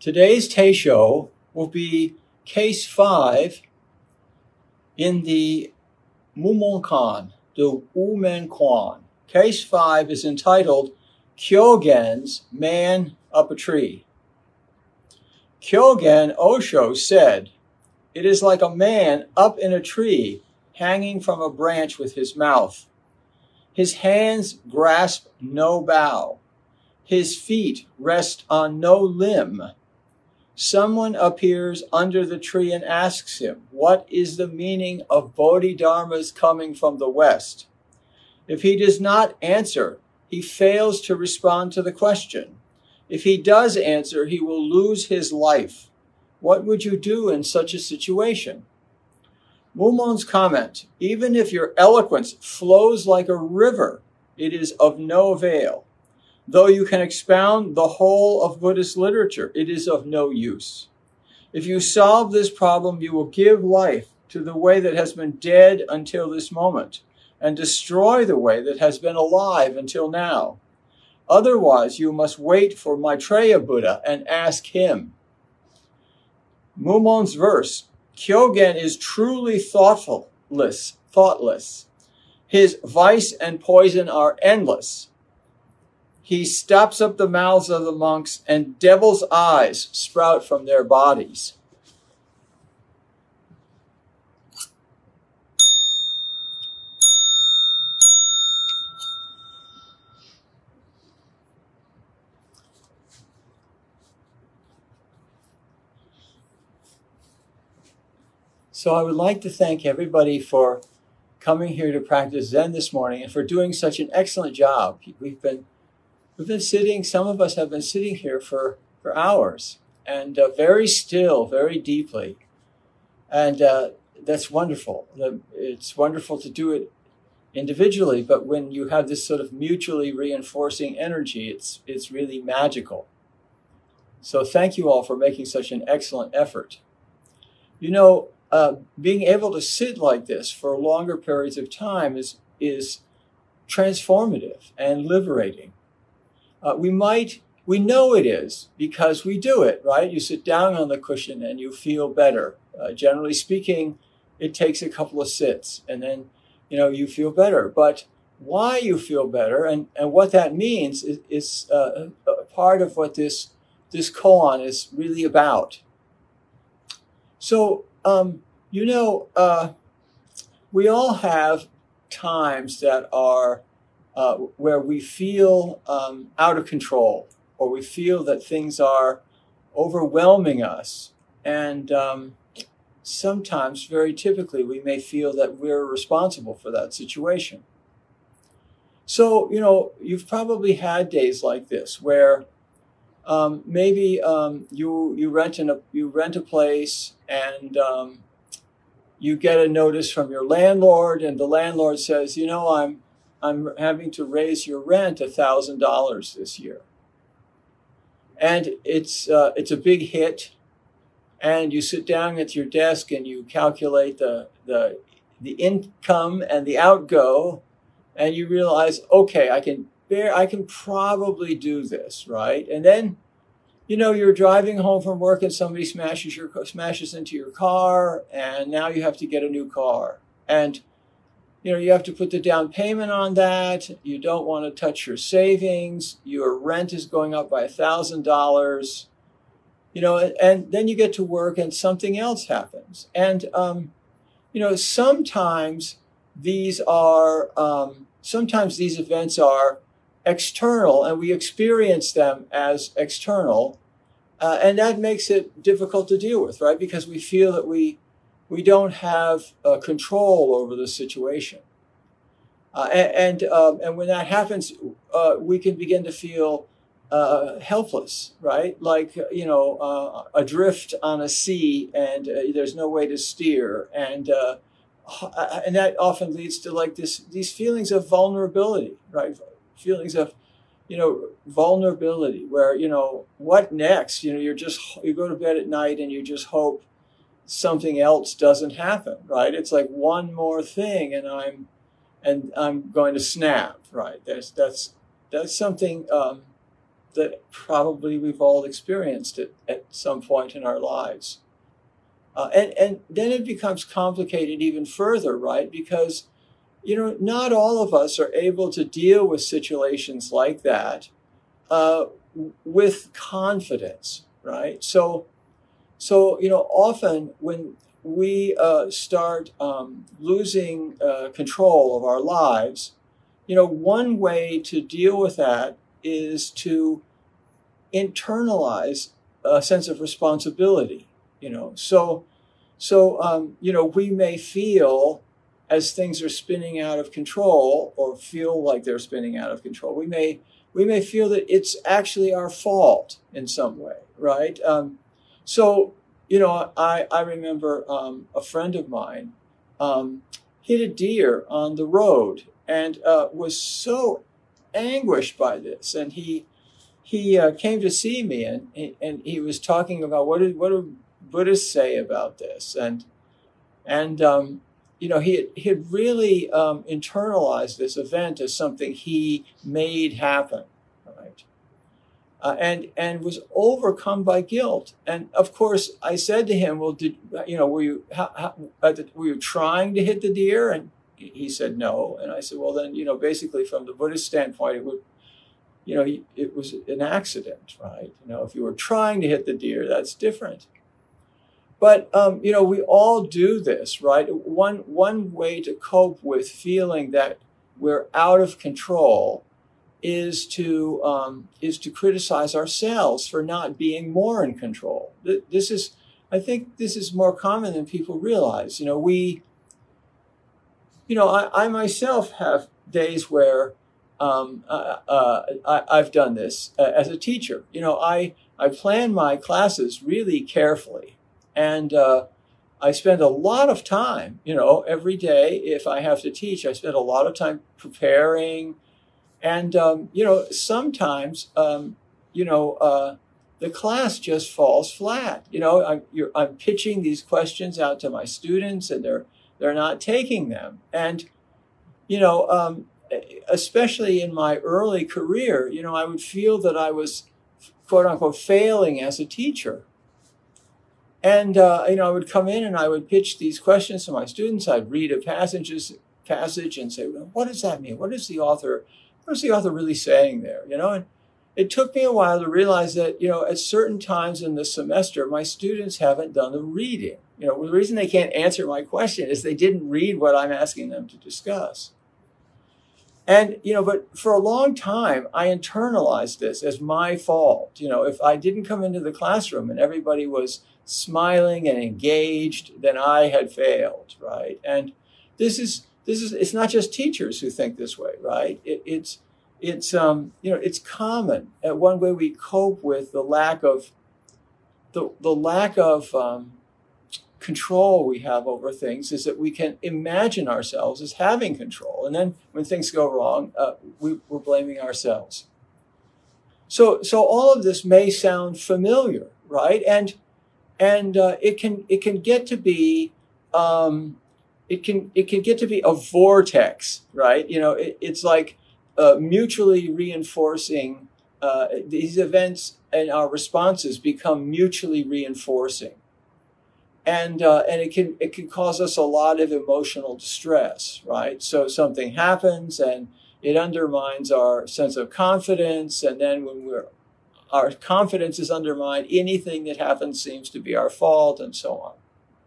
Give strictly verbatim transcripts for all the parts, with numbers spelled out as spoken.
Today's Teisho will be case five in the Mumonkan, the Umen Kwan. Case five is entitled Kyogen's Man Up a Tree. Kyogen Osho said, "It is like a man up in a tree, hanging from a branch with his mouth. His hands grasp no bough. His feet rest on no limb. Someone appears under the tree and asks him, 'What is the meaning of Bodhidharma's coming from the west?' If he does not answer, he fails to respond to the question. If he does answer, he will lose his life. What would you do in such a situation?" Mumon's comment, "Even if your eloquence flows like a river, it is of no avail. Though you can expound the whole of Buddhist literature, it is of no use. If you solve this problem, you will give life to the way that has been dead until this moment, and destroy the way that has been alive until now. Otherwise, you must wait for Maitreya Buddha and ask him." Mumon's verse, Kyogen is truly thoughtless, thoughtless. His vice and poison are endless. He stops up the mouths of the monks, and devil's eyes sprout from their bodies. So I would like to thank everybody for coming here to practice Zen this morning and for doing such an excellent job. We've been we've been sitting, some of us have been sitting here for, for hours and uh, very still, very deeply. And uh, that's wonderful. It's wonderful to do it individually, but when you have this sort of mutually reinforcing energy, it's it's really magical. So thank you all for making such an excellent effort. You know, Uh, being able to sit like this for longer periods of time is is transformative and liberating. Uh, we might, we know it is because we do it, right? You sit down on the cushion and you feel better. Uh, generally speaking, it takes a couple of sits and then, you know, you feel better. But why you feel better and, and what that means is, is uh, a part of what this, this koan is really about. So, Um, you know, uh, we all have times that are uh, where we feel um, out of control, or we feel that things are overwhelming us. And um, sometimes, very typically, we may feel that we're responsible for that situation. So, you know, you've probably had days like this where Um, maybe um, you you rent in a you rent a place and um, you get a notice from your landlord, and the landlord says, you know, I'm I'm having to raise your rent a thousand dollars this year, and it's uh, it's a big hit. And you sit down at your desk and you calculate the the the income and the outgo, and you realize, okay, I can. I can probably do this, right? And then, you know, you're driving home from work and somebody smashes your smashes into your car, and now you have to get a new car. And, you know, you have to put the down payment on that. You don't want to touch your savings. Your rent is going up by a thousand dollars. You know, and, and then you get to work and something else happens. And, um, you know, sometimes these are, um, sometimes these events are external, and we experience them as external, uh, and that makes it difficult to deal with, right? Because we feel that we we don't have uh, control over the situation, uh, and and, um, and when that happens, uh, we can begin to feel uh, helpless, right? Like, you know, uh, adrift on a sea, and uh, there's no way to steer, and uh, and that often leads to like this these feelings of vulnerability, right? Feelings of, you know, vulnerability where, you know, what next? You know, you're just, you go to bed at night and you just hope something else doesn't happen, right? It's like one more thing and I'm, and I'm going to snap, right? That's, that's, that's something, um, that probably we've all experienced it at some point in our lives. Uh, and, and then it becomes complicated even further, right? Because, you know, not all of us are able to deal with situations like that uh, with confidence, right? So, so you know, often when we uh, start um, losing uh, control of our lives, you know, one way to deal with that is to internalize a sense of responsibility, you know. So, so um, you know, we may feel as things are spinning out of control, or feel like they're spinning out of control, we may we may feel that it's actually our fault in some way, right? Um, so, you know, I I remember um, a friend of mine um, hit a deer on the road and uh, was so anguished by this, and he he uh, came to see me, and and he was talking about what did what do Buddhists say about this, and and um, you know, he had, he had really um, internalized this event as something he made happen, right? Uh, and and was overcome by guilt. And of course, I said to him, "Well, did you know? Were you how, how, were you trying to hit the deer?" And he said no. And I said, "Well, then, you know, basically from the Buddhist standpoint, it would, you know, it was an accident, right? You know, if you were trying to hit the deer, that's different." But, um, you know, we all do this, right? One, one way to cope with feeling that we're out of control is to, um, is to criticize ourselves for not being more in control. This is, I think this is more common than people realize. You know, we, you know, I, I myself have days where um, uh, uh, I, I've done this uh, as a teacher. You know, I, I plan my classes really carefully. And uh, I spend a lot of time, you know, every day. If I have to teach, I spend a lot of time preparing. And, um, you know, sometimes, um, you know, uh, the class just falls flat. You know, I'm, you're, I'm pitching these questions out to my students, and they're they're not taking them. And, you know, um, especially in my early career, you know, I would feel that I was, quote unquote, failing as a teacher. And, uh, you know, I would come in and I would pitch these questions to my students. I'd read a passages, passage and say, well, what does that mean? What is the author, what is the author really saying there? You know, and it took me a while to realize that, you know, at certain times in the semester, my students haven't done the reading. You know, the reason they can't answer my question is they didn't read what I'm asking them to discuss. And, you know, but for a long time, I internalized this as my fault. You know, if I didn't come into the classroom and everybody was smiling and engaged, then I had failed, right? And this is, this is, it's not just teachers who think this way, right? It, it's, it's, um, you know, it's common. And one way we cope with the lack of, the, the lack of um, control we have over things is that we can imagine ourselves as having control. And then when things go wrong, uh, we, we're blaming ourselves. So, so all of this may sound familiar, right? And And uh, it can it can get to be um, it can it can get to be a vortex, right? You know, it, it's like uh, mutually reinforcing. Uh, these events and our responses become mutually reinforcing, and uh, and it can it can cause us a lot of emotional distress, right? So something happens and it undermines our sense of confidence, and then when we're our confidence is undermined, anything that happens seems to be our fault, and so on.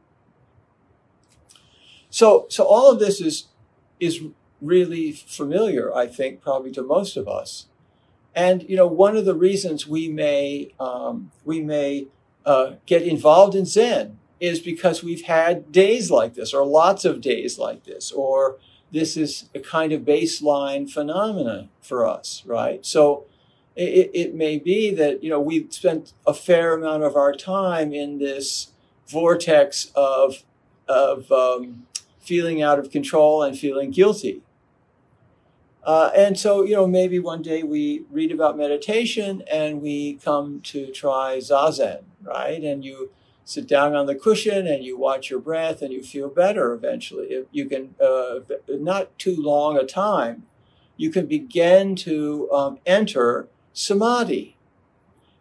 So, so all of this is, is really familiar, I think, probably to most of us. And, you know, one of the reasons we may, um, we may uh, get involved in Zen is because we've had days like this, or lots of days like this, or this is a kind of baseline phenomenon for us, right? So, It, it may be that, you know, we've spent a fair amount of our time in this vortex of, of um, feeling out of control and feeling guilty. Uh, and so, you know, maybe one day we read about meditation and we come to try Zazen, right? And you sit down on the cushion and you watch your breath and you feel better eventually. If you can, uh, not too long a time, you can begin to um, enter samadhi,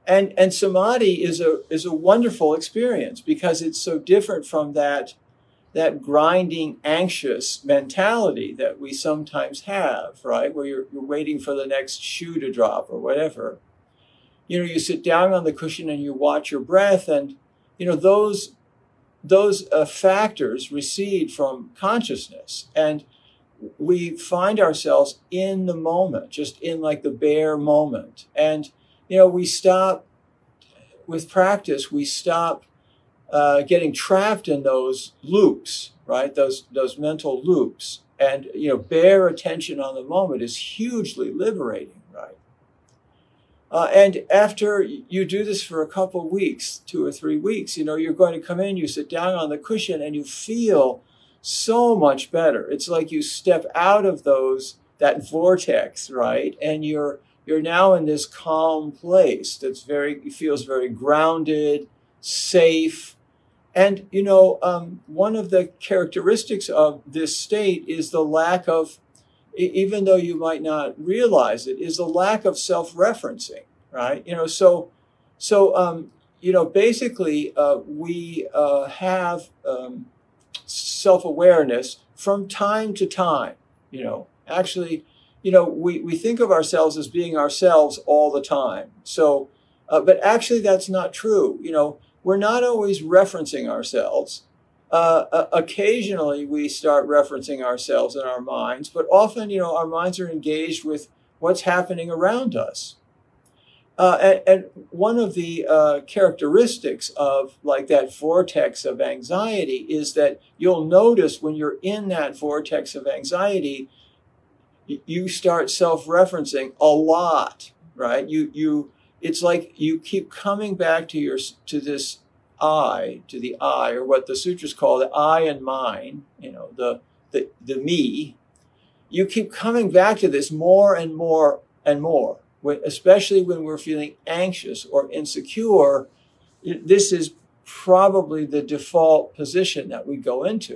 And and samadhi is a is a wonderful experience because it's so different from that that grinding, anxious mentality that we sometimes have, right? Where you're you're waiting for the next shoe to drop or whatever. You know, you sit down on the cushion and you watch your breath, and you know those those uh, factors recede from consciousness, and we find ourselves in the moment, just in like the bare moment. And you know, we stop, with practice, we stop uh, getting trapped in those loops, right? Those those mental loops. And, you know, bare attention on the moment is hugely liberating, right? Uh, and after you do this for a couple of weeks, two or three weeks, you know, you're going to come in, you sit down on the cushion, and you feel so much better. It's like you step out of those, that vortex, right? And you're You're now in this calm place that's very, feels very grounded, safe. And, you know, um, one of the characteristics of this state is the lack of, even though you might not realize it, is the lack of self-referencing, right? You know, so, so um, you know, basically uh, we uh, have um, self-awareness from time to time, you know, actually. You know, we, we think of ourselves as being ourselves all the time. So, uh, but actually that's not true. You know, we're not always referencing ourselves. Uh, uh, occasionally we start referencing ourselves in our minds, but often, you know, our minds are engaged with what's happening around us. Uh, and, and one of the uh, characteristics of like that vortex of anxiety is that you'll notice when you're in that vortex of anxiety, you start self-referencing a lot, right? You, you, it's like you keep coming back to your, to this I, to the I, or what the sutras call the I and mine, you know, the, the, the me. You keep coming back to this more and more and more, especially when we're feeling anxious or insecure. This is probably the default position that we go into.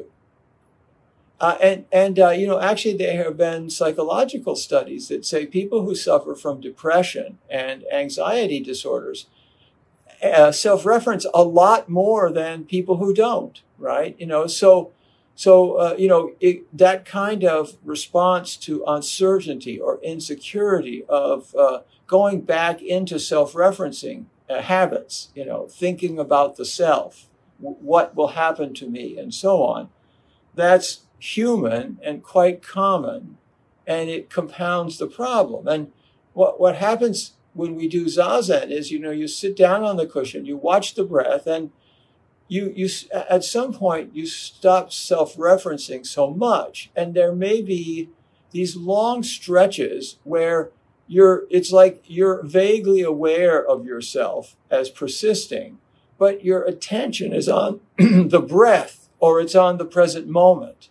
Uh, and, and uh, you know, actually there have been psychological studies that say people who suffer from depression and anxiety disorders uh, self-reference a lot more than people who don't, right? You know, so, so uh, you know, it, that kind of response to uncertainty or insecurity of uh, going back into self-referencing uh, habits, you know, thinking about the self, w- what will happen to me, and so on, that's human and quite common, and it compounds the problem. And what what happens when we do zazen is, you know, you sit down on the cushion, you watch the breath, and you you at some point you stop self-referencing so much, and there may be these long stretches where you're it's like you're vaguely aware of yourself as persisting, but your attention is on the breath or it's on the present moment.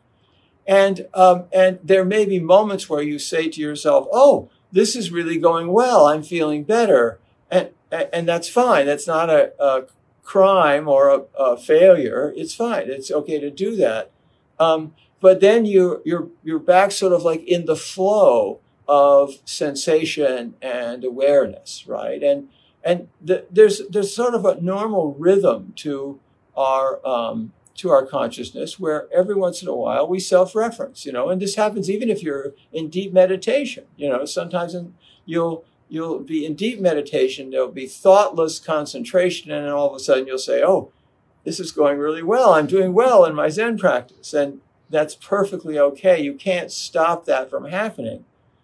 And um, and there may be moments where you say to yourself, "Oh, this is really going well. I'm feeling better," and and that's fine. That's not a, a crime or a, a failure. It's fine. It's okay to do that. Um, but then you you're you're back sort of like in the flow of sensation and awareness, right? And and the, there's there's sort of a normal rhythm to our um, to our consciousness, where every once in a while we self-reference, you know, and this happens even if you're in deep meditation. You know, sometimes in, you'll you'll be in deep meditation, there'll be thoughtless concentration, and then all of a sudden you'll say, "Oh, this is going really well. I'm doing well in my Zen practice," and that's perfectly okay. You can't stop that from happening.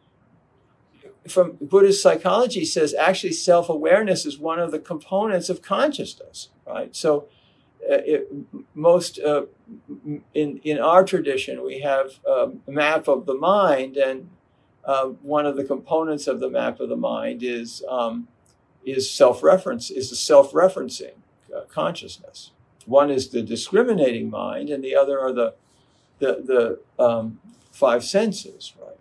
From Buddhist psychology says actually self-awareness is one of the components of consciousness, right? So. Uh, it, most uh, in in our tradition, we have um, a map of the mind, and uh, one of the components of the map of the mind is um, is self-reference, is the self-referencing uh, consciousness. One is the discriminating mind, and the other are the the the um, five senses, right?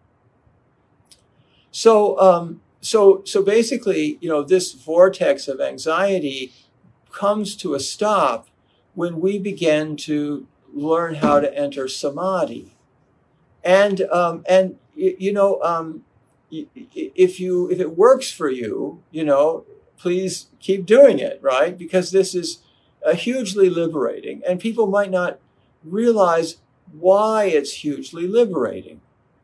So um, so so basically, you know, this vortex of anxiety comes to a stop when we begin to learn how to enter samadhi. And, um, and you know, um, if you, if it works for you, you know, please keep doing it, right? Because this is uh, hugely liberating, and people might not realize why it's hugely liberating.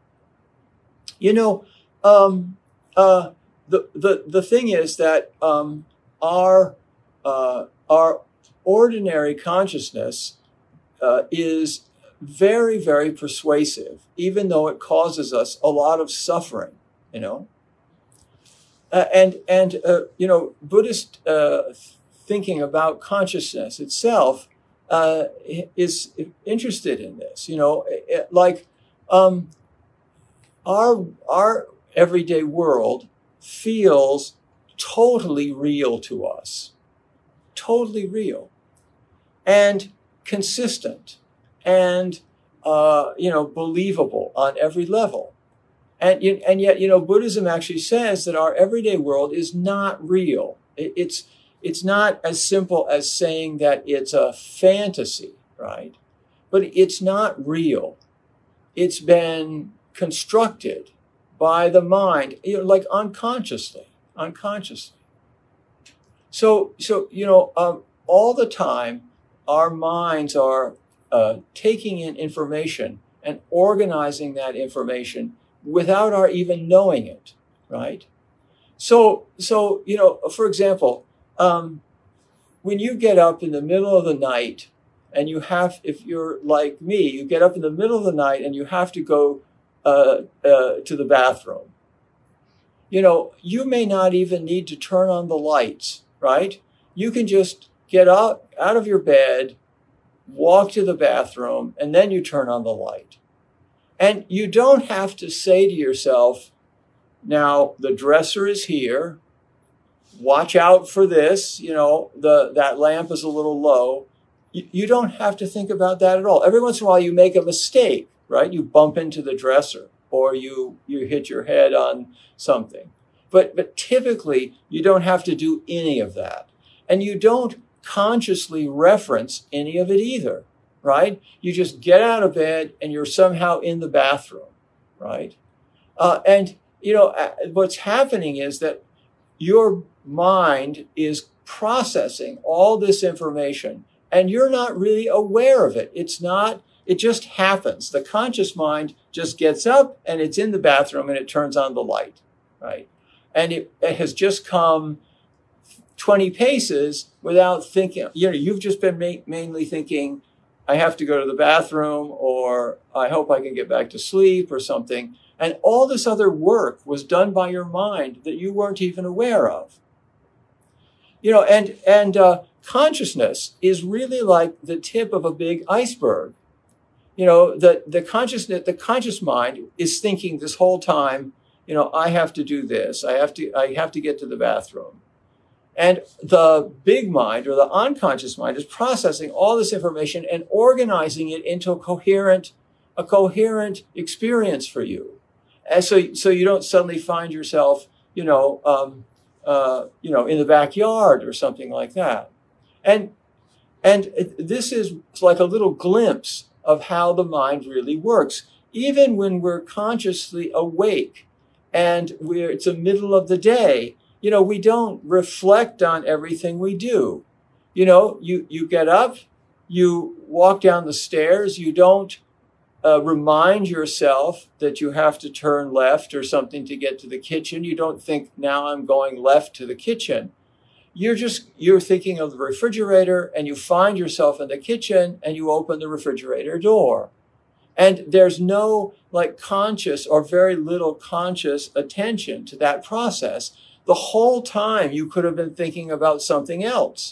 You know, um, uh, the, the, the thing is that um, our, uh, our ordinary consciousness uh, is very, very persuasive, even though it causes us a lot of suffering, you know. Uh, and, and uh, you know, Buddhist uh, thinking about consciousness itself uh, is interested in this, you know, like um, our, our everyday world feels totally real to us, totally real and consistent and, uh, you know, believable on every level. And, and yet, you know, Buddhism actually says that our everyday world is not real. It, it's, it's not as simple as saying that it's a fantasy, right? But it's not real. It's been constructed by the mind, you know, like unconsciously, unconsciously. So, so you know, um, all the time, our minds are uh, taking in information and organizing that information without our even knowing it, right? So, so you know, for example, um, when you get up in the middle of the night and you have, if you're like me, you get up in the middle of the night and you have to go uh, uh, to the bathroom. You know, you may not even need to turn on the lights, right? You can just get out, out of your bed, walk to the bathroom, and then you turn on the light. And you don't have to say to yourself, now the dresser is here, watch out for this, you know, the that lamp is a little low. You, you don't have to think about that at all. Every once in a while you make a mistake, right? You bump into the dresser or you, you hit your head on something. But, but typically you don't have to do any of that. And you don't consciously reference any of it either, right? You just get out of bed and you're somehow in the bathroom, right? Uh, and, you know, what's happening is that your mind is processing all this information and you're not really aware of it. It's not, it just happens. The conscious mind just gets up and it's in the bathroom and it turns on the light, right? And it, it has just come twenty paces without thinking, you know, you've just been ma- mainly thinking, I have to go to the bathroom, or I hope I can get back to sleep or something. And all this other work was done by your mind that you weren't even aware of. You know, and, and, uh, consciousness is really like the tip of a big iceberg. You know, the, the consciousness, the conscious mind is thinking this whole time, you know, I have to do this. I have to, I have to get to the bathroom. And the big mind or the unconscious mind is processing all this information and organizing it into a coherent, a coherent experience for you. And so, so you don't suddenly find yourself, you know, um, uh, you know, in the backyard or something like that. And, and this is like a little glimpse of how the mind really works. Even when we're consciously awake and we're, it's the middle of the day, you know, we don't reflect on everything we do. You know, you, you get up, you walk down the stairs, you don't uh, remind yourself that you have to turn left or something to get to the kitchen. You don't think, now I'm going left to the kitchen. You're just, you're thinking of the refrigerator and you find yourself in the kitchen and you open the refrigerator door. And there's no like conscious or very little conscious attention to that process. The whole time you could have been thinking about something else.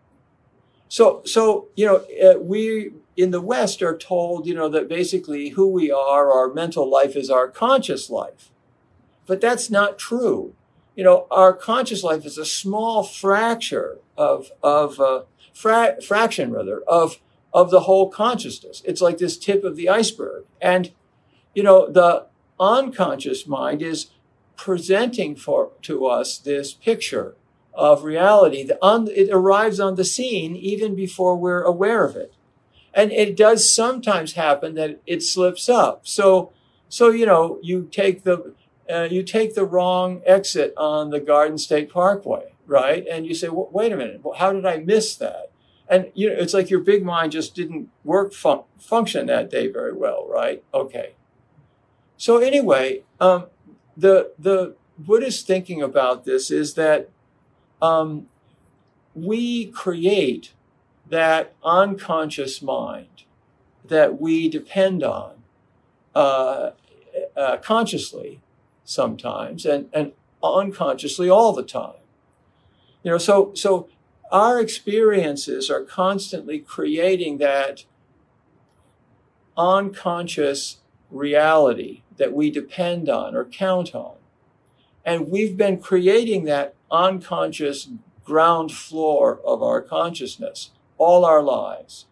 So, so, you know, uh, we in the West are told, you know, that basically who we are, our mental life is our conscious life. But that's not true. You know, our conscious life is a small fracture of, of, uh, fra- fraction rather, of, of the whole consciousness. It's like this tip of the iceberg. And, you know, the unconscious mind is presenting for to us this picture of reality. The un, it arrives on the scene even before we're aware of it. And it does sometimes happen that it slips up. So, so you know, you take the uh, you take the wrong exit on the Garden State Parkway, right? And you say, well, wait a minute, well, how did I miss that? And you know, it's like your big mind just didn't work fun- function that day very well, right? Okay. So anyway, um, the the Buddhist thinking about this is that um, we create that unconscious mind that we depend on uh, uh, consciously sometimes and, and unconsciously all the time. You know, so so our experiences are constantly creating that unconscious reality that we depend on or count on. And we've been creating that unconscious ground floor of our consciousness all our lives.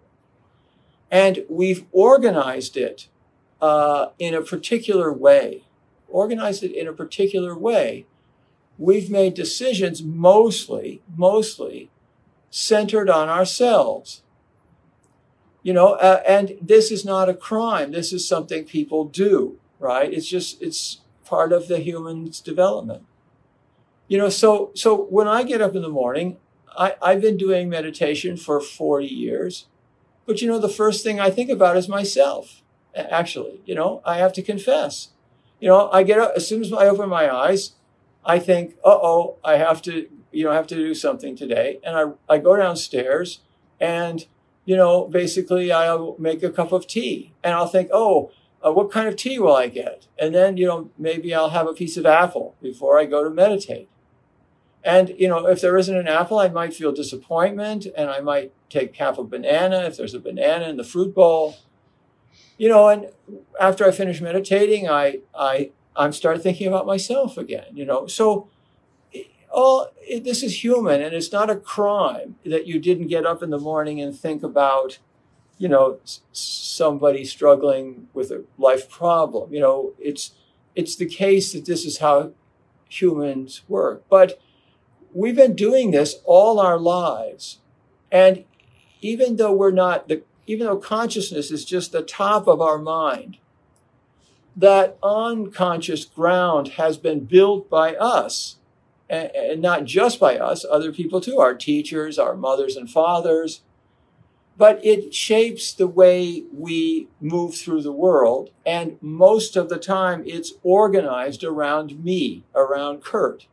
And we've organized it uh, in a particular way, organized it in a particular way. We've made decisions mostly, mostly centered on ourselves. You know, uh, and this is not a crime. This is something people do, right? It's just, it's part of the human's development. You know, so so when I get up in the morning, I, I've been doing meditation for forty years. But, you know, the first thing I think about is myself, actually. You know, I have to confess. You know, I get up, as soon as I open my eyes, I think, uh-oh, I have to, you know, I have to do something today. And I, I go downstairs and, you know, basically I'll make a cup of tea. And I'll think, oh, uh, what kind of tea will I get? And then, you know, maybe I'll have a piece of apple before I go to meditate. And, you know, if there isn't an apple, I might feel disappointment and I might take half a banana if there's a banana in the fruit bowl. You know, and after I finish meditating, I, I, I'm start thinking about myself again, you know. So all it, this is human, and it's not a crime that you didn't get up in the morning and think about, you know, s- somebody struggling with a life problem. You know, it's, it's the case that this is how humans work. But we've been doing this all our lives. And even though we're not, the, even though consciousness is just the top of our mind, that unconscious ground has been built by us. And, and not just by us, other people too, our teachers, our mothers and fathers. But it shapes the way we move through the world. And most of the time, it's organized around me, around Kurt.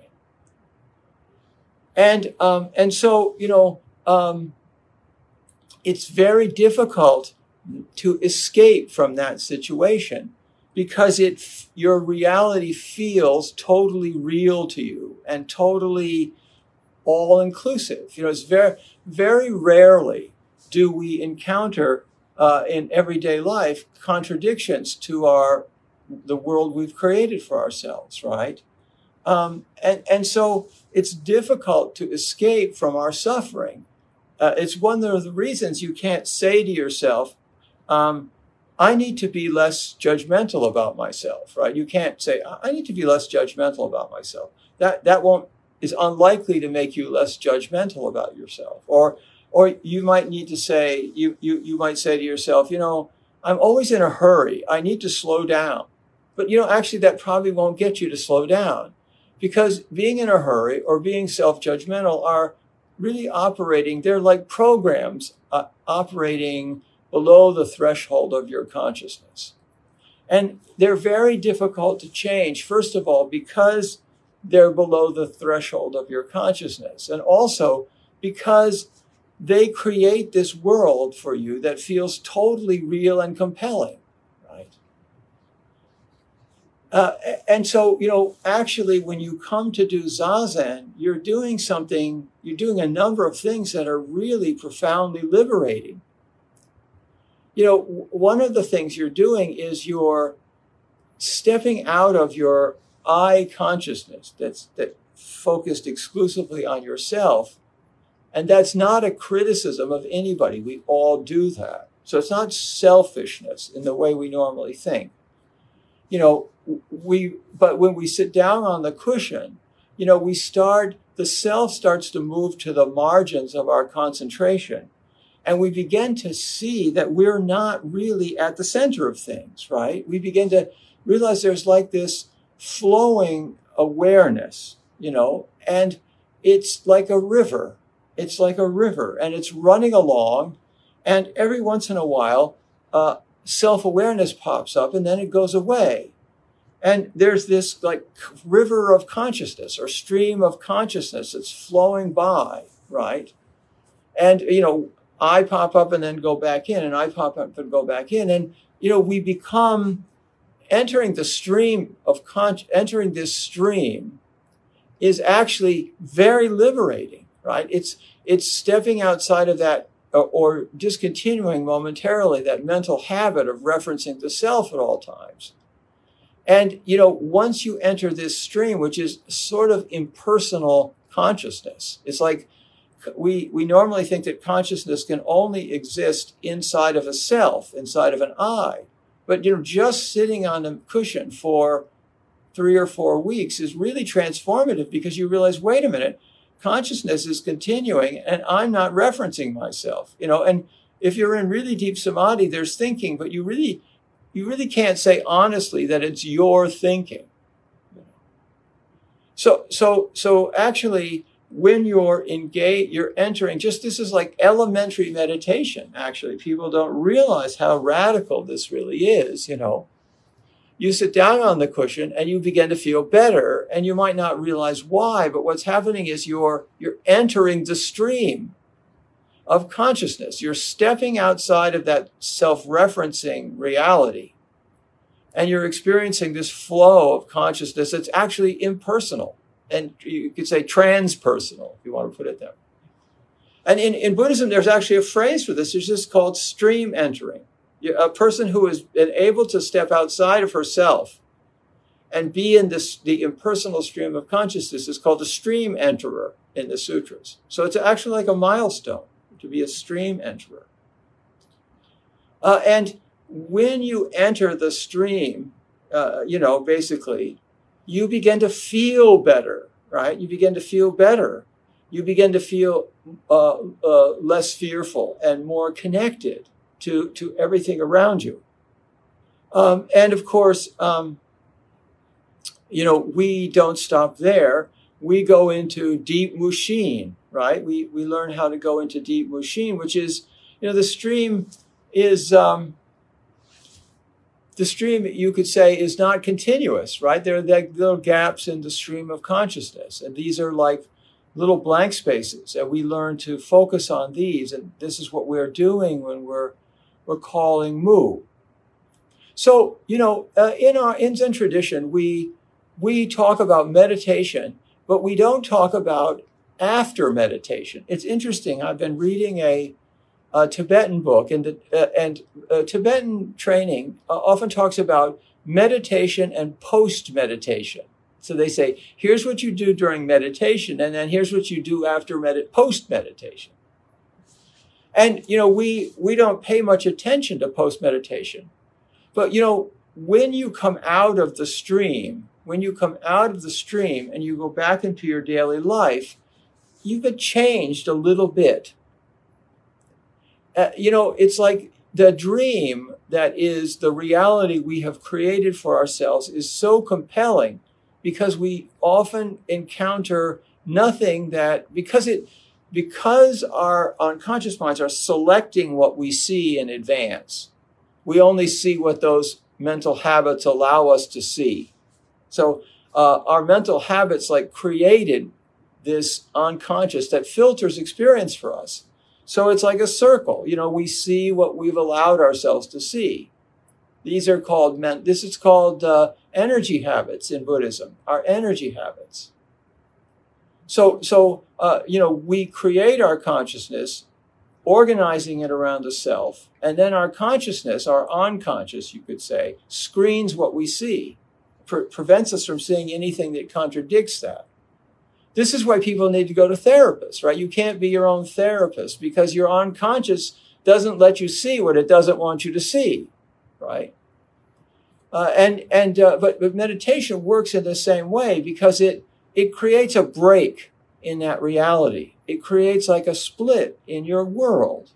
And um, and so, you know, um, it's very difficult to escape from that situation because it your reality feels totally real to you and totally all-inclusive. You know, it's very, very rarely do we encounter uh, in everyday life contradictions to our the world we've created for ourselves, right? Um, and, and so it's difficult to escape from our suffering. Uh, it's one of the reasons you can't say to yourself, um, I need to be less judgmental about myself, right? You can't say, I need to be less judgmental about myself. That, that won't, is unlikely to make you less judgmental about yourself. Or, or you might need to say, you, you, you might say to yourself, you know, I'm always in a hurry. I need to slow down. But, you know, actually that probably won't get you to slow down. Because being in a hurry or being self-judgmental are really operating, they're like programs uh, operating below the threshold of your consciousness. And they're very difficult to change, first of all, because they're below the threshold of your consciousness. And also because they create this world for you that feels totally real and compelling. Uh, and so, you know, actually, when you come to do Zazen, you're doing something, you're doing a number of things that are really profoundly liberating. You know, w- one of the things you're doing is you're stepping out of your I consciousness that's that focused exclusively on yourself. And that's not a criticism of anybody. We all do that. So it's not selfishness in the way we normally think. You know, we, but when we sit down on the cushion, you know, we start, the self starts to move to the margins of our concentration. And we begin to see that we're not really at the center of things, right? We begin to realize there's like this flowing awareness, you know, and it's like a river. It's like a river, and it's running along, and every once in a while, uh, self-awareness pops up, and then it goes away. And there's this like river of consciousness or stream of consciousness that's flowing by, right? And, you know, I pop up and then go back in, and I pop up and go back in. And, you know, we become entering the stream of con- entering this stream is actually very liberating, right? It's, it's stepping outside of that or, or discontinuing momentarily that mental habit of referencing the self at all times. And, you know, once you enter this stream, which is sort of impersonal consciousness, it's like we, we normally think that consciousness can only exist inside of a self, inside of an I. But, you know, just sitting on a cushion for three or four weeks is really transformative because you realize, wait a minute, consciousness is continuing and I'm not referencing myself, you know, and if you're in really deep samadhi, there's thinking, but you really, you really can't say honestly that it's your thinking. So, so, so actually when you're engaged, you're entering just, this is like elementary meditation. Actually, people don't realize how radical this really is, you know. You sit down on the cushion and you begin to feel better, and you might not realize why, but what's happening is you're, you're entering the stream of consciousness. You're stepping outside of that self-referencing reality, and you're experiencing this flow of consciousness that's actually impersonal. And you could say transpersonal, if you want to put it that way. And in, in Buddhism, there's actually a phrase for this. It's just called stream entering. A person who has been able to step outside of herself and be in this, the impersonal stream of consciousness is called a stream enterer in the sutras. So it's actually like a milestone to be a stream enterer. Uh, and when you enter the stream, uh, you know, basically, you begin to feel better, right? You begin to feel better. You begin to feel uh, uh, less fearful and more connected to, to everything around you. Um, and of course, um, you know, we don't stop there. We go into deep mushin, right? We, we learn how to go into deep mushin, which is, you know, the stream is, um, the stream, you could say, is not continuous, right? There are like little gaps in the stream of consciousness. And these are like little blank spaces. And we learn to focus on these. And this is what we're doing when we're, we're calling mu. So, you know, uh, in our in Zen tradition, we, we talk about meditation, but we don't talk about after meditation. It's interesting. I've been reading a A Tibetan book, and the, uh, and uh, Tibetan training uh, often talks about meditation and post-meditation. So they say, here's what you do during meditation, and then here's what you do after med- post-meditation. And, you know, we, we don't pay much attention to post-meditation. But, you know, when you come out of the stream, when you come out of the stream and you go back into your daily life, you get changed a little bit. Uh, you know, it's like the dream that is the reality we have created for ourselves is so compelling because we often encounter nothing that, because it, because our unconscious minds are selecting what we see in advance, we only see what those mental habits allow us to see. So uh, our mental habits like created this unconscious that filters experience for us. So it's like a circle. You know, we see what we've allowed ourselves to see. These are called, this is called uh, energy habits in Buddhism, our energy habits. So, so uh, you know, we create our consciousness, organizing it around the self, and then our consciousness, our unconscious, you could say, screens what we see, pre- prevents us from seeing anything that contradicts that. This is why people need to go to therapists, right? You can't be your own therapist because your unconscious doesn't let you see what it doesn't want you to see, right? Uh, and and uh, but, but meditation works in the same way because it it creates a break in that reality. It creates like a split in your world.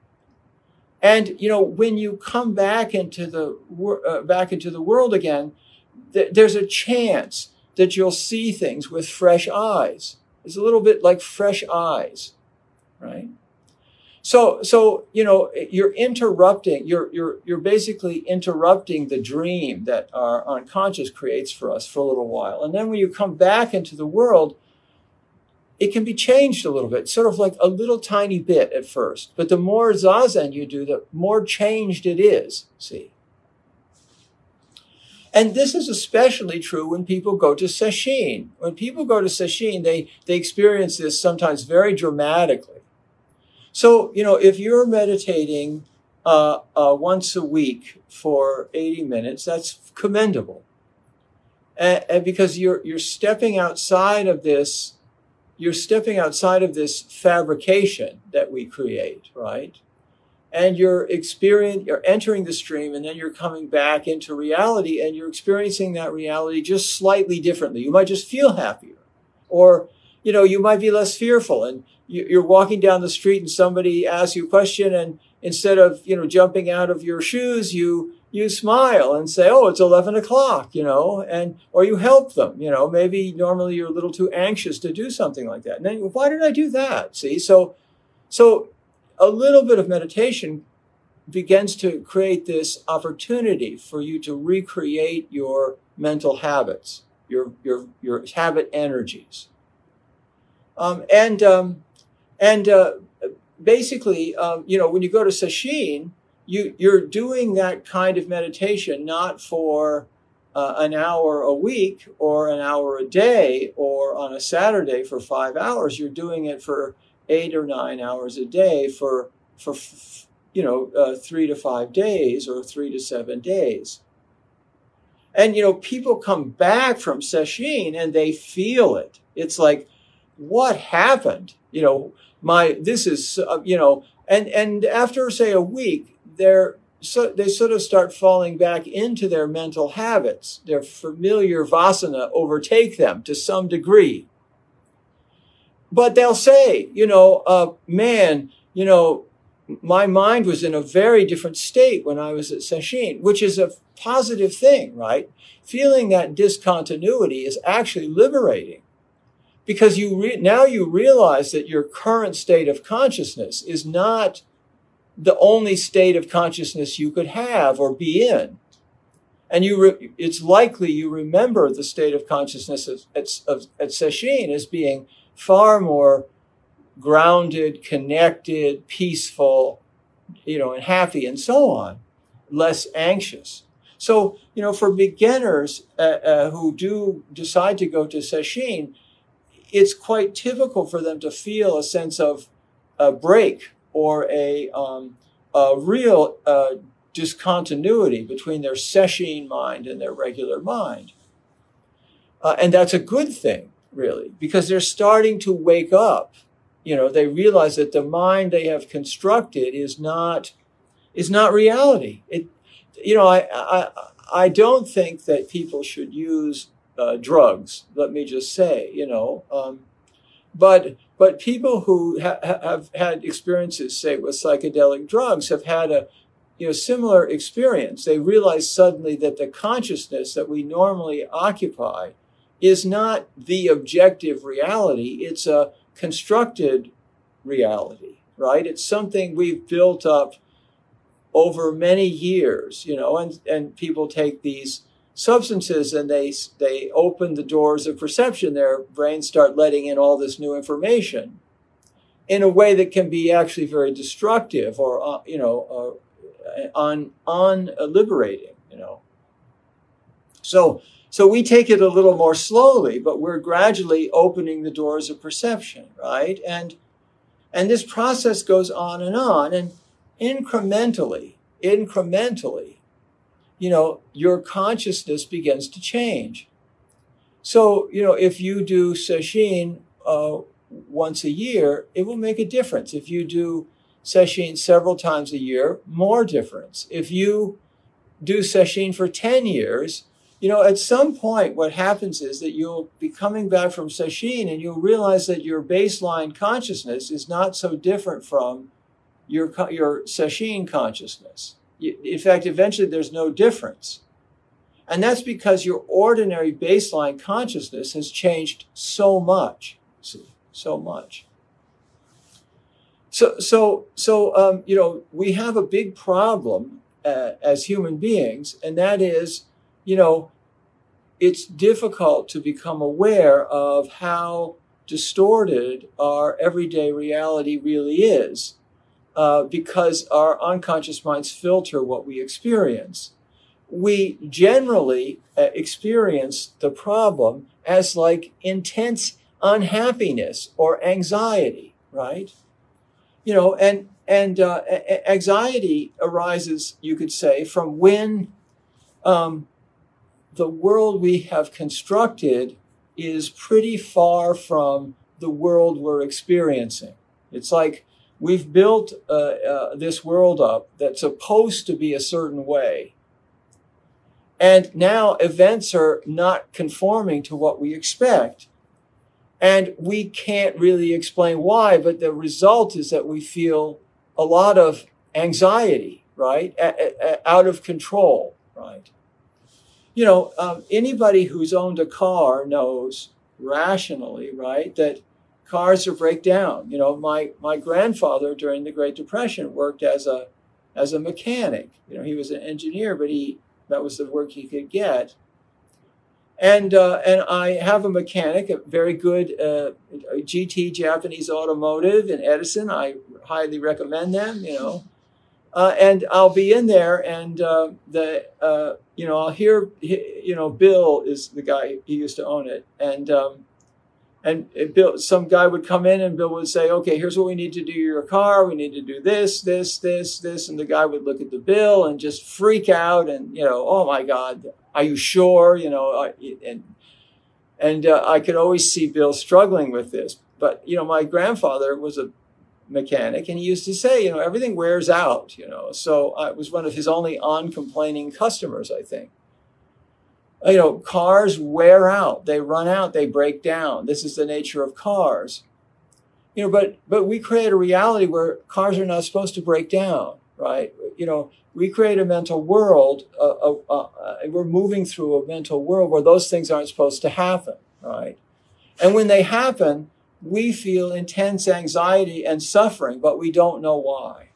And you know, when you come back into the uh, back into the world again, th- there's a chance that you'll see things with fresh eyes. It's a little bit like fresh eyes, right? So, so you know, you're interrupting. You're you're you're basically interrupting the dream that our unconscious creates for us for a little while, and then when you come back into the world, it can be changed a little bit, sort of like a little tiny bit at first. But the more zazen you do, the more changed it is. See. And this is especially true when people go to sesshin. When people go to sesshin, they, they experience this sometimes very dramatically. So, you know, if you're meditating uh, uh, once a week for eighty minutes, that's commendable. And, and because you're you're stepping outside of this, you're stepping outside of this fabrication that we create, right? And you're experiencing, you're entering the stream, and then you're coming back into reality, and you're experiencing that reality just slightly differently. You might just feel happier, or you know, you might be less fearful, and you're walking down the street, and somebody asks you a question, and instead of you know jumping out of your shoes, you you smile and say, "Oh, it's eleven o'clock," you know, and or you help them. You know, maybe normally you're a little too anxious to do something like that, and then why did I do that? See, so so. A little bit of meditation begins to create this opportunity for you to recreate your mental habits, your your your habit energies, um, and um, and uh, basically, um, you know, when you go to sesshin, you you're doing that kind of meditation not for uh, an hour a week or an hour a day or on a Saturday for five hours. You're doing it for eight or nine hours a day for, for you know, uh, three to five days or three to seven days. And, you know, people come back from sesshin and they feel it. It's like, what happened? You know, my, this is, uh, you know, and, and after, say, a week, they're, so they sort of start falling back into their mental habits. Their familiar vasana overtake them to some degree. But they'll say, you know, uh, man, you know, my mind was in a very different state when I was at sesshin, which is a positive thing, right? Feeling that discontinuity is actually liberating because you re- now you realize that your current state of consciousness is not the only state of consciousness you could have or be in. And you, re- it's likely you remember the state of consciousness of, at, of, at sesshin as being far more grounded, connected, peaceful, you know, and happy and so on, less anxious. So, you know, for beginners uh, uh, who do decide to go to sesshin, it's quite typical for them to feel a sense of a break or a, um, a real uh, discontinuity between their sesshin mind and their regular mind. Uh, and that's a good thing. Really, because they're starting to wake up. You know, they realize that the mind they have constructed is not is not reality. It, you know, I I I don't think that people should use uh, drugs. Let me just say, you know, um, but but people who ha- have had experiences, say, with psychedelic drugs, have had a you know similar experience. They realize suddenly that the consciousness that we normally occupy is not the objective reality. It's a constructed reality, right? It's something we've built up over many years, you know, and, and people take these substances and they, they open the doors of perception. Their brains start letting in all this new information in a way that can be actually very destructive or, uh, you know, uh, on, on uh, liberating, you know. So, So we take it a little more slowly, but we're gradually opening the doors of perception, right? And and this process goes on and on, and incrementally, incrementally, you know, your consciousness begins to change. So, you know, if you do sesshin uh, once a year, it will make a difference. If you do sesshin several times a year, more difference. If you do sesshin for ten years, you know, at some point, what happens is that you'll be coming back from sesshin and you'll realize that your baseline consciousness is not so different from your, your sesshin consciousness. In fact, eventually there's no difference. And that's because your ordinary baseline consciousness has changed so much. See? so much. So, so, so, um, you know, we have a big problem uh, as human beings, and that is, you know, it's difficult to become aware of how distorted our everyday reality really is, uh, because our unconscious minds filter what we experience. We generally uh, experience the problem as like intense unhappiness or anxiety, right? You know, and and uh, anxiety arises, you could say, from when um, the world we have constructed is pretty far from the world we're experiencing. It's like we've built uh, uh, this world up that's supposed to be a certain way. And now events are not conforming to what we expect. And we can't really explain why, but the result is that we feel a lot of anxiety, right? A- a- out of control, right? You know, um, anybody who's owned a car knows rationally, right, that cars are break down. You know, my, my grandfather during the Great Depression worked as a, as a mechanic. You know, he was an engineer, but he, that was the work he could get. And uh, and I have a mechanic, a very good uh, G T Japanese Automotive in Edison. I highly recommend them, you know. Uh, and I'll be in there, and uh, the uh, you know I'll hear, you know, Bill is the guy, he used to own it, and um, and Bill, some guy would come in, and Bill would say, okay, here's what we need to do to your car. We need to do this, this, this, this, and the guy would look at the bill and just freak out, and you know, oh my God. Are you sure? You know, and and uh, I could always see Bill struggling with this. But you know, my grandfather was a mechanic, and he used to say, you know, everything wears out. You know, so I was one of his only uncomplaining customers, I think. You know, cars wear out, they run out, they break down. This is the nature of cars. You know, but but we create a reality where cars are not supposed to break down, right? You know. We create a mental world, uh, uh, uh, we're moving through a mental world where those things aren't supposed to happen, right? And when they happen, we feel intense anxiety and suffering, but we don't know why.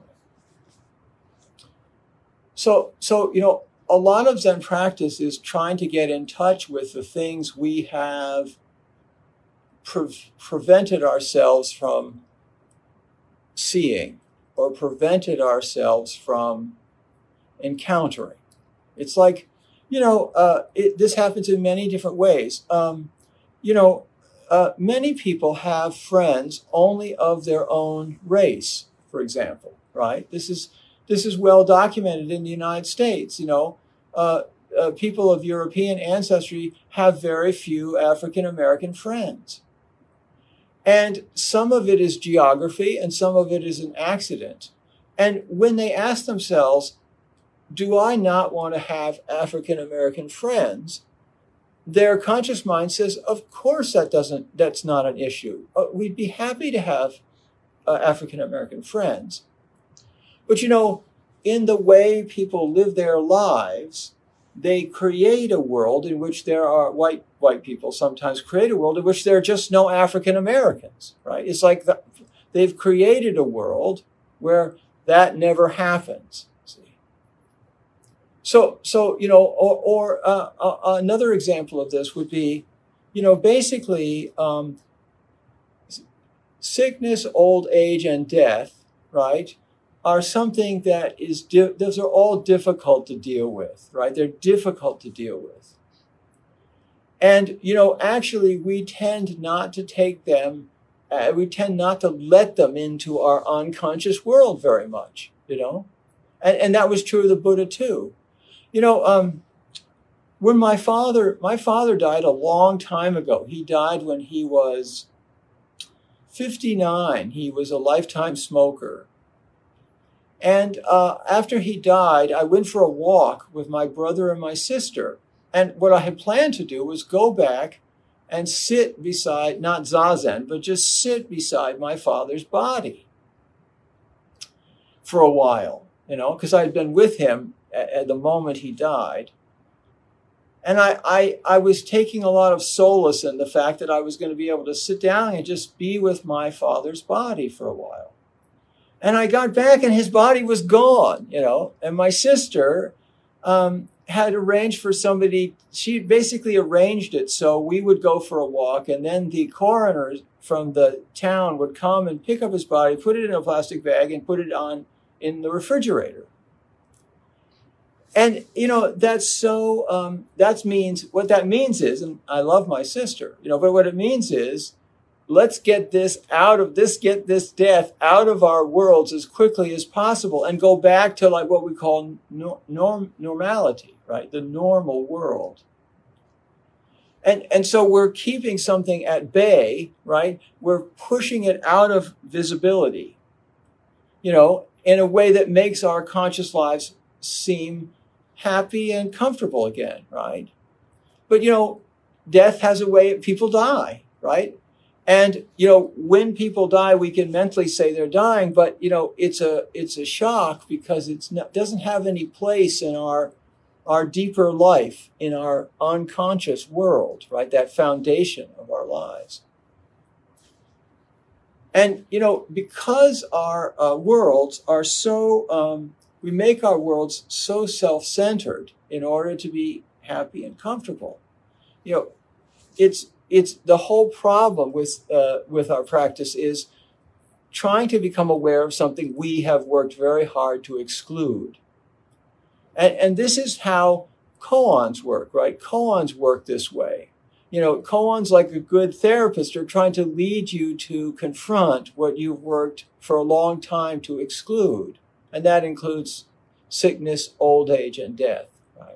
So, so you know, a lot of Zen practice is trying to get in touch with the things we have pre- prevented ourselves from seeing, or prevented ourselves from encountering. It's like, you know, uh, it, this happens in many different ways. Um, you know, uh, many people have friends only of their own race, for example, right? This is this is well documented in the United States. You know, uh, uh, people of European ancestry have very few African American friends. And some of it is geography, and some of it is an accident. And when they ask themselves, do I not want to have African American friends? Their conscious mind says, of course that doesn't, that's not an issue. Uh, we'd be happy to have uh, African American friends. But you know, in the way people live their lives, they create a world in which there are white white people sometimes create a world in which there are just no African Americans, right? It's like the, they've created a world where that never happens. See? So, so you know, or, or uh, uh, another example of this would be, you know, basically um, sickness, old age, and death, right, are something that is, di- those are all difficult to deal with, right? They're difficult to deal with. And, you know, actually we tend not to take them, uh, we tend not to let them into our unconscious world very much, you know? And, and that was true of the Buddha too. You know, um, when my father, my father died a long time ago. He died when he was fifty-nine. He was a lifetime smoker. And uh, after he died, I went for a walk with my brother and my sister. And what I had planned to do was go back and sit beside, not zazen, but just sit beside my father's body for a while, you know, because I had been with him at, at the moment he died. And I, I, I was taking a lot of solace in the fact that I was going to be able to sit down and just be with my father's body for a while. And I got back and his body was gone, you know, and my sister um, had arranged for somebody, she basically arranged it so we would go for a walk, and then the coroner from the town would come and pick up his body, put it in a plastic bag, and put it on in the refrigerator. And, you know, that's so, um, that means, what that means is, and I love my sister, you know, but what it means is, let's get this out of this, get this death out of our worlds as quickly as possible and go back to like what we call no, norm, normality, right? The normal world. And, and so we're keeping something at bay, right? We're pushing it out of visibility, you know, in a way that makes our conscious lives seem happy and comfortable again, right? But, you know, death has a way, people die, right? And, you know, when people die, we can mentally say they're dying, but, you know, it's a, it's a shock because it's not, doesn't have any place in our, our deeper life, in our unconscious world, right? That foundation of our lives. And, you know, because our uh, worlds are so, um, we make our worlds so self-centered in order to be happy and comfortable. You know, it's, it's the whole problem with, uh, with our practice is trying to become aware of something we have worked very hard to exclude. And, and this is how koans work, right? Koans work this way. You know, koans, like a good therapist, are trying to lead you to confront what you've worked for a long time to exclude. And that includes sickness, old age, and death, right?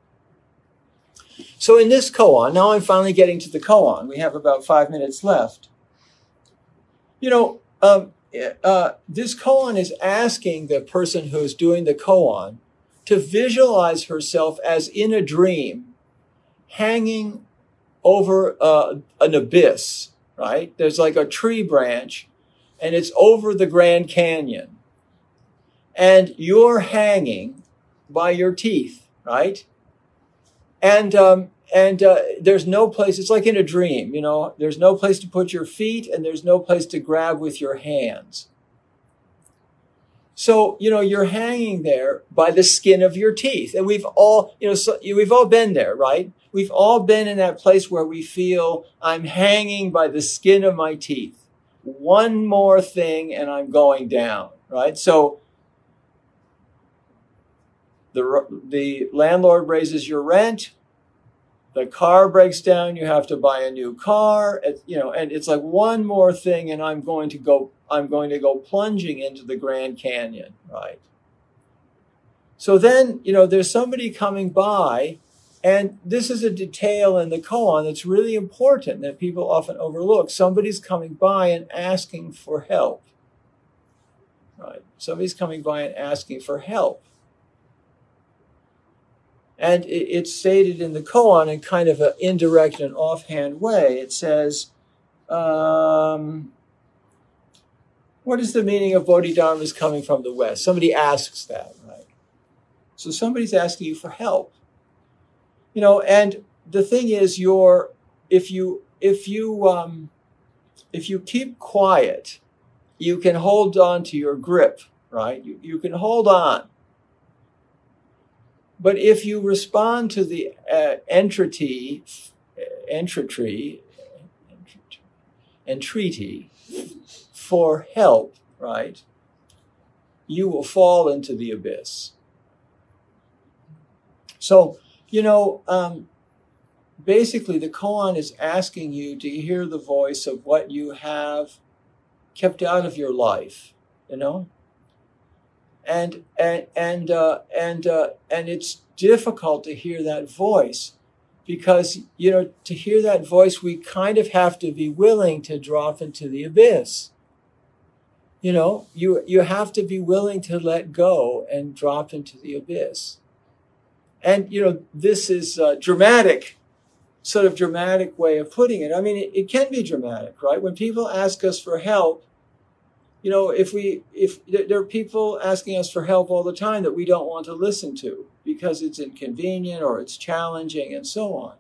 So in this koan, now I'm finally getting to the koan. We have about five minutes left. You know, um, uh, this koan is asking the person who's doing the koan to visualize herself as in a dream, hanging over uh, an abyss, right? There's like a tree branch, and it's over the Grand Canyon. And you're hanging by your teeth, right? And um, and uh, there's no place, it's like in a dream, you know, there's no place to put your feet and there's no place to grab with your hands. So, you know, you're hanging there by the skin of your teeth. And we've all, you know, so, we've all been there, right? We've all been in that place where we feel I'm hanging by the skin of my teeth. One more thing and I'm going down, right? So, The, the landlord raises your rent, the car breaks down, you have to buy a new car, it, you know, and it's like one more thing and I'm going to go, I'm going to go plunging into the Grand Canyon, right? So then, you know, there's somebody coming by, and this is a detail in the koan that's really important that people often overlook. Somebody's coming by and asking for help, right? Somebody's coming by and asking for help. And it's stated in the koan in kind of an indirect and offhand way. It says, um, what is the meaning of Bodhidharma's coming from the West? Somebody asks that, right? So somebody's asking you for help. You know, and the thing is, you're, if you, if you, um, if you keep quiet, you can hold on to your grip, right? You, you can hold on. But if you respond to the uh, entreaty, entreaty, entreaty for help, right, you will fall into the abyss. So, you know, um, basically the koan is asking you to hear the voice of what you have kept out of your life, you know? And and and uh, and uh, and it's difficult to hear that voice because, you know, to hear that voice, we kind of have to be willing to drop into the abyss. You know, you you have to be willing to let go and drop into the abyss. And, you know, this is a dramatic, sort of dramatic way of putting it. I mean, it, it can be dramatic, right? When people ask us for help, you know, if we, if there are people asking us for help all the time that we don't want to listen to because it's inconvenient or it's challenging and so on.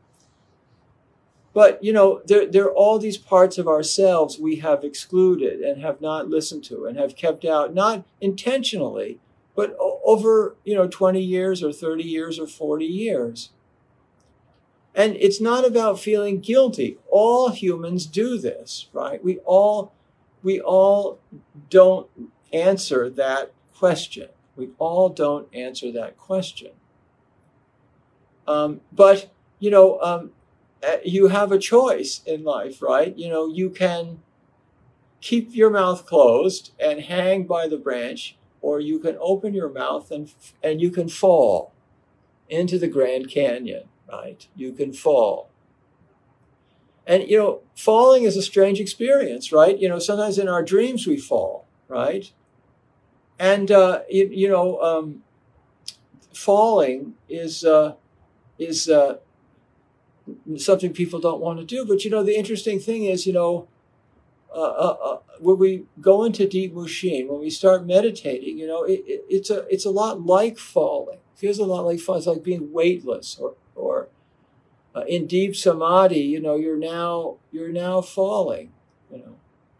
But, you know, there, there are all these parts of ourselves we have excluded and have not listened to and have kept out, not intentionally, but over, you know, twenty years or thirty years or forty years. And it's not about feeling guilty. All humans do this, right? We all, we all don't answer that question. We all don't answer that question. Um, but, you know, um, you have a choice in life, right? You know, you can keep your mouth closed and hang by the branch, or you can open your mouth and and you can fall into the Grand Canyon, right? You can fall. And, you know, falling is a strange experience, right? You know, sometimes in our dreams we fall, right? And, uh, you, you know, um, falling is, uh, is, uh, something people don't want to do. But, you know, the interesting thing is, you know, uh, uh, uh, when we go into deep Mushin, when we start meditating, you know, it, it, it's a it's a lot like falling. It feels a lot like falling. It's like being weightless, or or uh, in deep samadhi, you know, you're now you're now falling, you know,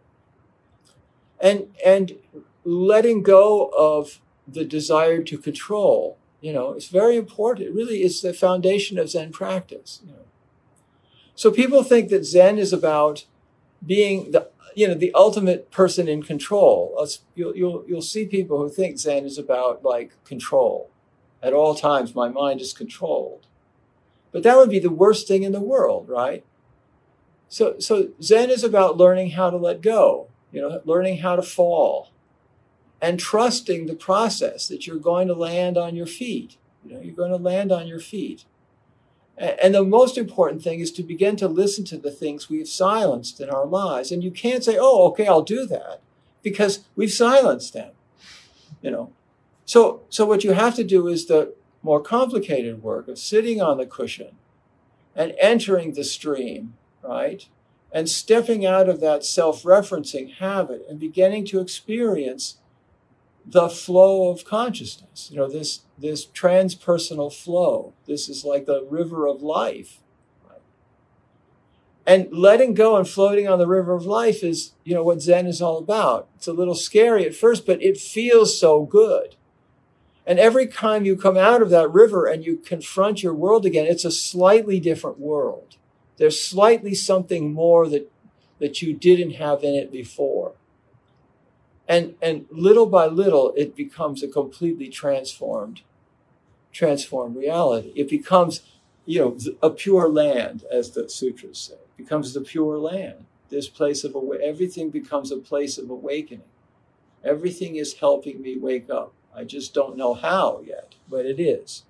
and and letting go of the desire to control, you know, it's very important. It really is the foundation of Zen practice, you know. So people think that Zen is about being the, you know, the ultimate person in control. You'll, you'll, you'll see people who think Zen is about like control. At all times, my mind is controlled. But that would be the worst thing in the world, right? So, so Zen is about learning how to let go, you know, learning how to fall and trusting the process that you're going to land on your feet. You know, you're going to land on your feet. And the most important thing is to begin to listen to the things we've silenced in our lives. And you can't say, oh, okay, I'll do that, because we've silenced them, you know. So, so what you have to do is the more complicated work of sitting on the cushion and entering the stream, right? And stepping out of that self-referencing habit and beginning to experience the flow of consciousness, you know, this, this transpersonal flow. This is like the river of life. Right? And letting go and floating on the river of life is, you know, what Zen is all about. It's a little scary at first, but it feels so good. And every time you come out of that river and you confront your world again, it's a slightly different world. There's slightly something more that, that you didn't have in it before. And, and little by little, it becomes a completely transformed, transformed reality. It becomes, you know, a pure land, as the sutras say. It becomes the pure land. This place of awa- everything becomes a place of awakening. Everything is helping me wake up. I just don't know how yet, but it is.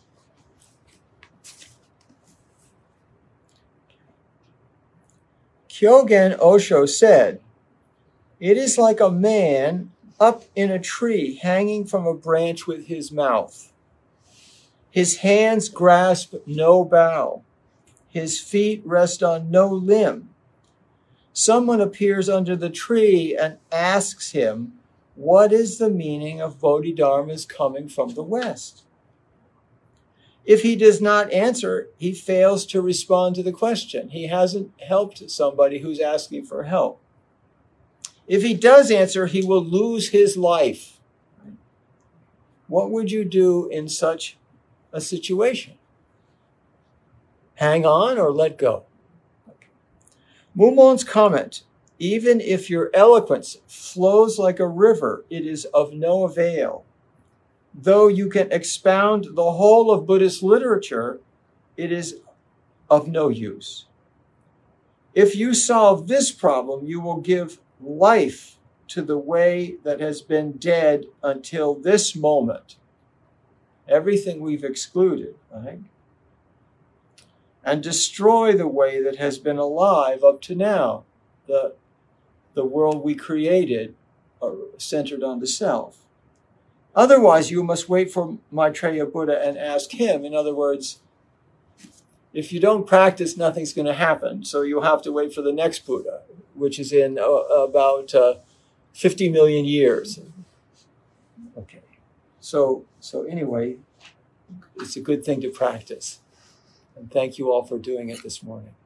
Kyogen Osho said, "It is like a man up in a tree hanging from a branch with his mouth. His hands grasp no bough. His feet rest on no limb. Someone appears under the tree and asks him, 'What is the meaning of Bodhidharma's coming from the West?' If he does not answer, he fails to respond to the question. He hasn't helped somebody who's asking for help. If he does answer, he will lose his life." What would you do in such a situation? Hang on or let go? Okay. Mumon's comment, "Even if your eloquence flows like a river, it is of no avail. Though you can expound the whole of Buddhist literature, it is of no use. If you solve this problem, you will give life to the way that has been dead until this moment." Everything we've excluded, right? "And destroy the way that has been alive up to now, the, the world we created uh, centered on the self. Otherwise, you must wait for Maitreya Buddha and ask him." In other words, if you don't practice, nothing's going to happen. So you'll have to wait for the next Buddha, which is in uh, about uh, fifty million years. Okay. So, so anyway, it's a good thing to practice. And thank you all for doing it this morning.